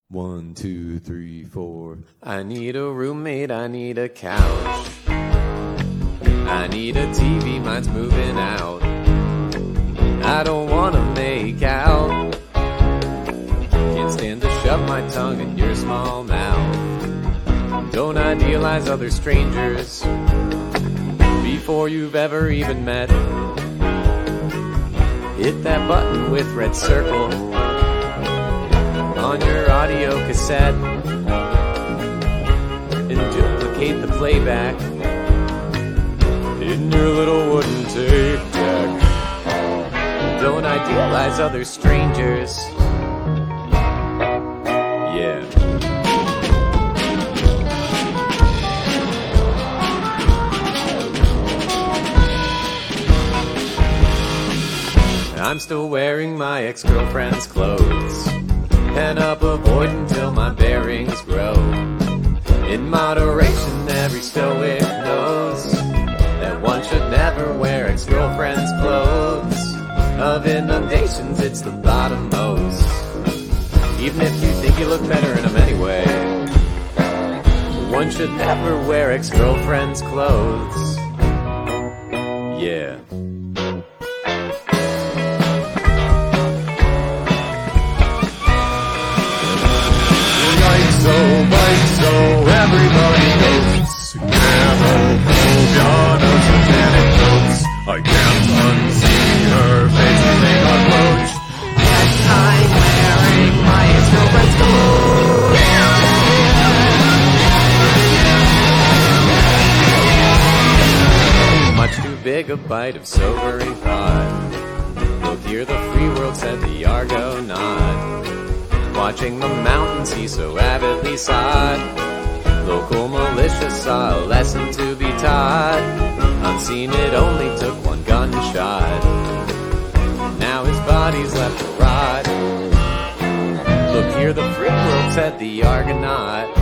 1, 2, 3, 4. I need a roommate, I need a couch. I need a TV, mine's moving out. I don't wanna make out. Can't stand to shove my tongue in your small mouth. Don't idealize other strangers before you've ever even met. Hit that button with red circle on your audio cassette and duplicate the playback in your little wooden tape deck. Don't idealize other strangers. Yeah. I'm still wearing my ex-girlfriend's clothes. Pen up a void until my bearings grow. In moderation, every stoic knows that one should never wear ex-girlfriend's clothes. Of inundations, it's the bottommost. Even if you think you look better in them anyway, one should never wear ex-girlfriend's clothes. Yeah. So everybody knows. Camel, pianos, and anecdotes. I can't unsee her face when they unload. Yes, I'm wearing my ex-girlfriend's clothes. Much too big a bite of sobering thought. Look here, the free world said the Argonaut. Watching the mountains he so avidly sought. Local militia saw a lesson to be taught. Unseen, it only took one gunshot. Now his body's left to rot. Look here, the free world said the Argonaut.